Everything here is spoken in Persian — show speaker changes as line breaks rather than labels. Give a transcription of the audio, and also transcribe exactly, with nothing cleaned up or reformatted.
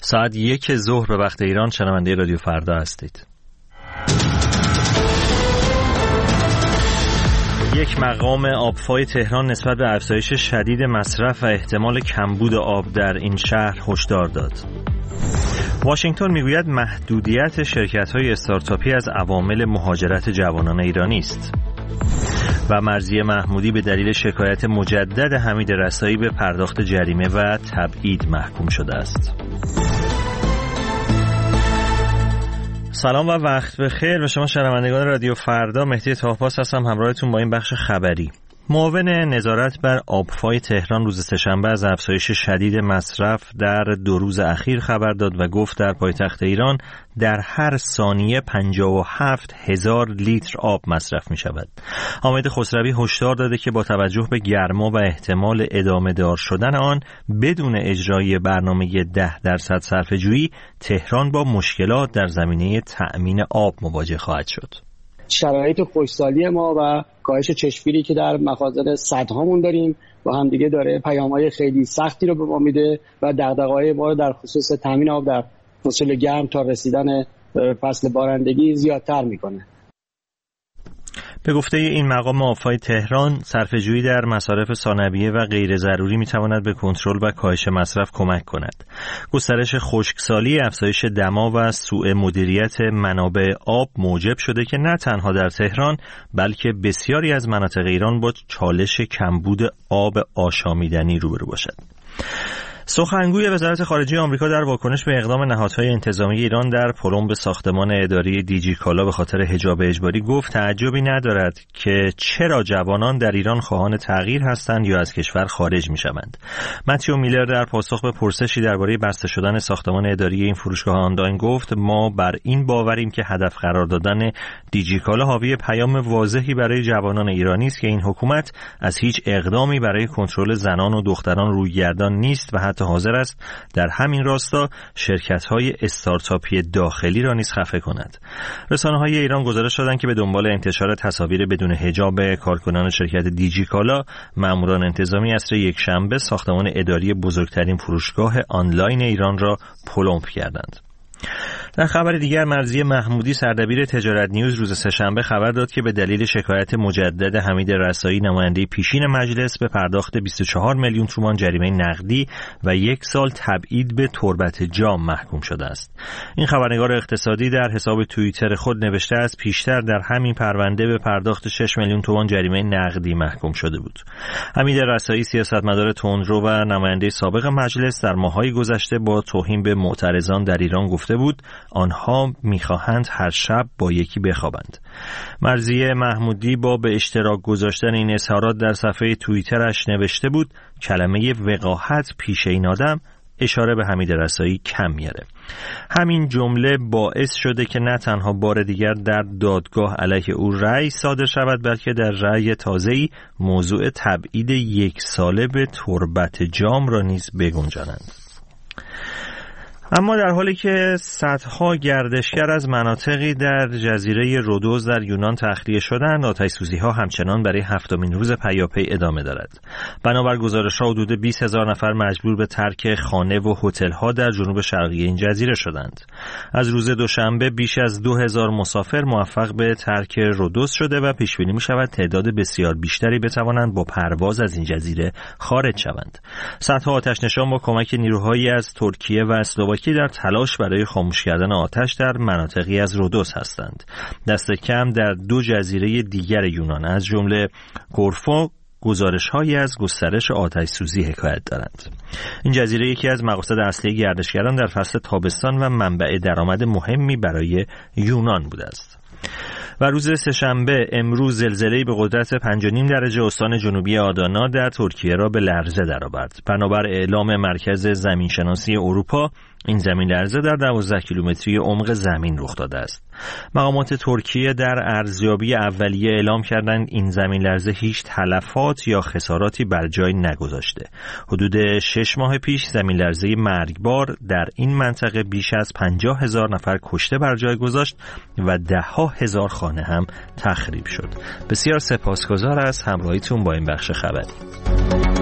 ساعت یک ظهر به وقت ایران شنونده رادیو فردا هستید. یک مقام آبفای تهران نسبت به افزایش شدید مصرف و احتمال کمبود آب در این شهر هشدار داد. واشنگتن میگوید محدودیت شرکت‌های استارتاپی از عوامل مهاجرت جوانان ایرانی است. و مرضیه محمودی به دلیل شکایت مجدد حمید رسایی به پرداخت جریمه و تبعید محکوم شده است. سلام و وقت بخیر به شما شنوندگان رادیو فردا. مهدی طاه‌پاس هستم همراهتون با این بخش خبری. معاون نظارت بر آبفای تهران روز سه‌شنبه از افزایش شدید مصرف در دو روز اخیر خبر داد و گفت در پایتخت ایران در هر ثانیه پنجاه و هفت هزار لیتر آب مصرف می شود. حامد خسروی هشدار داده که با توجه به گرما و احتمال ادامه دار شدن آن بدون اجرای برنامه ده درصد صرفه‌جویی تهران با مشکلات در زمینه تأمین آب مواجه خواهد شد.
شرایط خشکسالی ما و کاهش چشمگیری که در مخازن سدهامون داریم با هم دیگه داره پیام‌های خیلی سختی رو به ما میده و دغدغه‌های ما رو در خصوص تامین آب در فصل گرم تا رسیدن فصل بارندگی زیادتر میکنه.
به گفته این مقام آبفای تهران، صرفه‌جویی در مصارف ثانویه و غیر ضروری میتواند به کنترل و کاهش مصرف کمک کند. گسترش خشکسالی، افزایش دما و سوء مدیریت منابع آب موجب شده که نه تنها در تهران بلکه بسیاری از مناطق ایران با چالش کمبود آب آشامیدنی روبرو باشد. سخنگوی وزارت خارجه آمریکا در واکنش به اقدام نهادهای انتظامی ایران در پلمب ساختمان اداری دیجی کالا به خاطر حجاب اجباری گفت تعجبی ندارد که چرا جوانان در ایران خواهان تغییر هستند یا از کشور خارج می‌شوند. متیو میلر در پاسخ به پرسشی درباره بسته شدن ساختمان اداری این فروشگاه آنلاین گفت ما بر این باوریم که هدف قرار دادن دیجی کالا حاوی پیام واضحی برای جوانان ایرانی است که این حکومت از هیچ اقدامی برای کنترل زنان و دختران رویگردان نیست و حتی حاضر است در همین راستا شرکت‌های استارتاپی داخلی را نیز خفه کند. رسانه‌های ایران گزارش دادند که به دنبال انتشار تصاویر بدون حجاب کارکنان شرکت دیجی کالا، ماموران انتظامی عصر یکشنبه ساختمان اداری بزرگترین فروشگاه آنلاین ایران را پلمب کردند. در خبر دیگر، مرضیه محمودی سردبیر تجارت نیوز روز سه‌شنبه خبر داد که به دلیل شکایت مجدد حمید رسایی نماینده پیشین مجلس به پرداخت بیست و چهار میلیون تومان جریمه نقدی و یک سال تبعید به تربت جام محکوم شده است. این خبرنگار اقتصادی در حساب توییتر خود نوشته است پیشتر در همین پرونده به پرداخت شش میلیون تومان جریمه نقدی محکوم شده بود. حمید رسایی سیاستمدار تندرو و نماینده سابق مجلس در ماه‌های گذشته با توهین به معترضان در ایران گفته بود آنها می‌خواهند هر شب با یکی بخوابند. مرضیه محمودی با به اشتراک گذاشتن این اظهارات در صفحه توییترش نوشته بود کلمه وقاحت پیش این آدم اشاره به حمید رسایی کم میاره. همین جمله باعث شده که نه تنها بار دیگر در دادگاه علیه او رأی صادر شود بلکه در رأی تازه‌ای موضوع تبعید یک ساله به تربت جام را نیز بگنجانند. اما در حالی که صدها گردشگر از مناطقی در جزیره رودوز در یونان تخلیه شدند، آتش‌سوزی‌ها همچنان برای هفتمین روز پیاپی ادامه دارد. بنابر گزارش‌ها حدود بیست هزار نفر مجبور به ترک خانه و هتل‌ها در جنوب شرقی این جزیره شدند. از روز دوشنبه بیش از دو هزار مسافر موفق به ترک رودوز شده و پیش‌بینی می‌شود تعداد بسیار بیشتری بتوانند با پرواز از این جزیره خارج شوند. صدها آتش‌نشان با کمک نیروهایی از ترکیه و اسلواکی در تلاش برای خاموش کردن آتش در مناطقی از رودوز هستند. دست کم در دو جزیره دیگر یونان از جمله کورفو گزارش‌هایی از گسترش آتش‌سوزی حکایت دارند. این جزیره یکی از مقاصد اصلی گردشگران در فصل تابستان و منبع درآمد مهمی برای یونان بوده است. و روز سه‌شنبه امروز زلزله‌ای به قدرت پنج و نیم درجه استان جنوبی آدانا در ترکیه را به لرزه درآورد. بنابر اعلام مرکز زمینشناسی اروپا این زمین لرزه در دوازده کیلومتری عمق زمین رخ داده است. مقامات ترکیه در ارزیابی اولیه اعلام کردند این زمین لرزه هیچ تلفات یا خساراتی بر جای نگذاشته. حدود شش ماه پیش زمین لرزه مرگبار در این منطقه بیش از پنجاه هزار نفر کشته بر جای گذاشت و ده ها هزار خانه هم تخریب شد. بسیار سپاسگزار از همراهیتون با این بخش خبری.